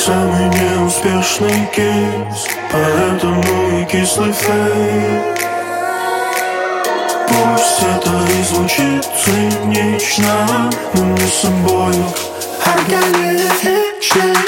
самый неуспешный кейс, поэтому и кислый фейк. Пусть это и звучит цинично, но мне с собою органично.